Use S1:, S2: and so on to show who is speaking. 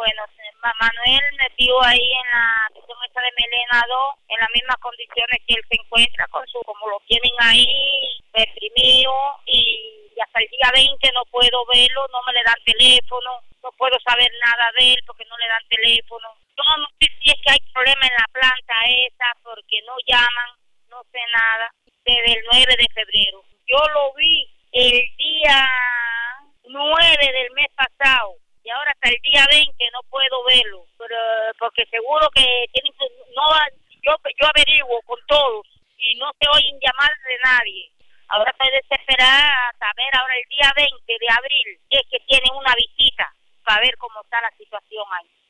S1: Bueno, Manuel me vio ahí en la prisión esta de Melena 2, en las mismas condiciones que él se encuentra, como lo tienen ahí, deprimido, y hasta el día 20 no puedo verlo, no me le dan teléfono, no puedo saber nada de él porque no le dan teléfono. Yo no sé si es que hay problema en la planta esa, porque no llaman, no sé nada, desde el 9 de febrero. Yo lo vi el día 9 del mes pasado, y ahora hasta el día 20 no puedo verlo, pero porque seguro que tienen que, no, yo averiguo con todos y no se oyen llamadas de nadie. Ahora estoy desesperada a saber ahora el día 20 de abril si es que tienen una visita para ver cómo está la situación ahí.